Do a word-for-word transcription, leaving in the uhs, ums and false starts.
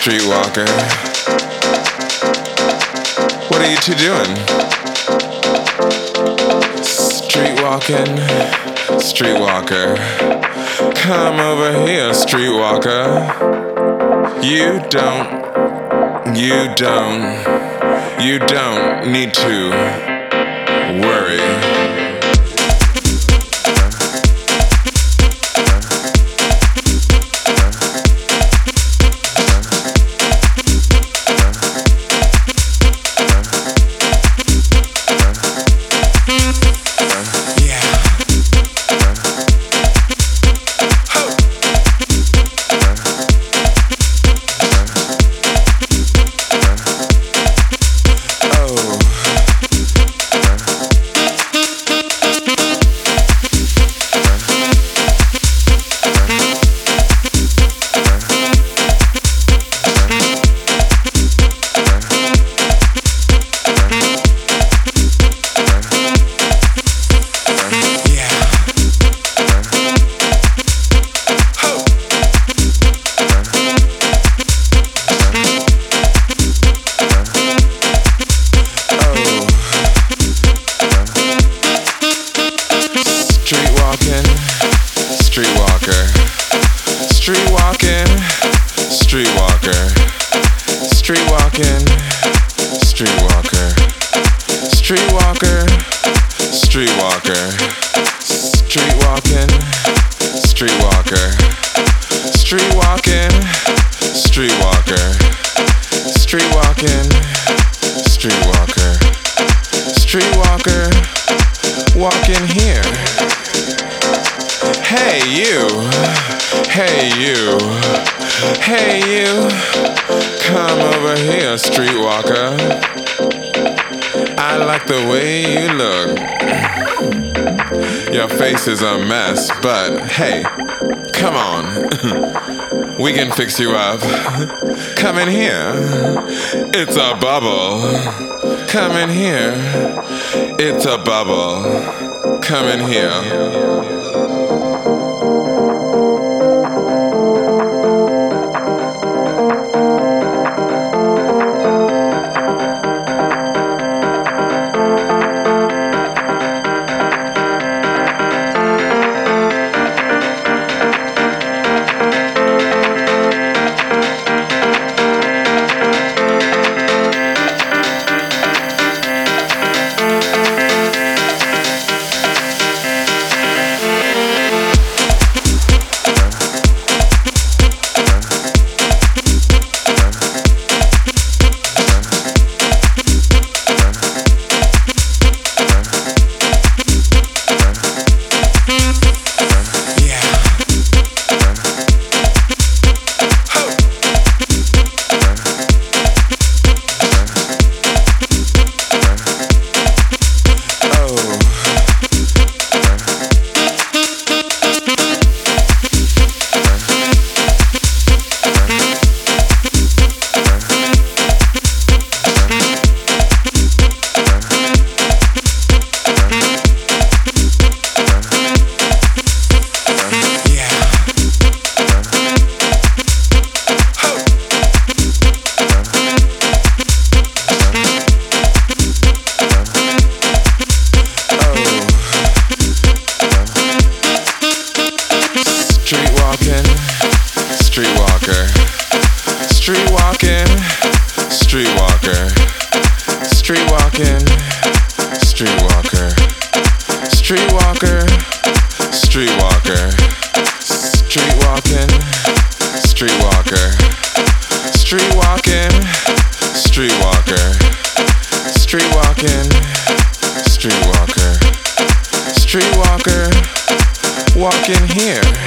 Streetwalker. What are you two doing? Streetwalking, streetwalker. Come over here, streetwalker. You don't, you don't, you don't need to worry. Streetwalker, streetwalking, streetwalker, streetwalking, streetwalker, streetwalker, streetwalker, streetwalking, streetwalker, streetwalking, streetwalker, streetwalking, streetwalker, streetwalker, walking here. Hey you, hey you, hey you, come over here, streetwalker. I like the way you look. Your face is a mess, but hey, come on. We can fix you up. Come in here. It's a bubble. Come in here. It's a bubble. Come in here. Streetwalker, streetwalking, streetwalker, streetwalking, streetwalker, streetwalker, streetwalker, streetwalking, streetwalker, streetwalking, streetwalker, streetwalking, streetwalker, streetwalker, walking here.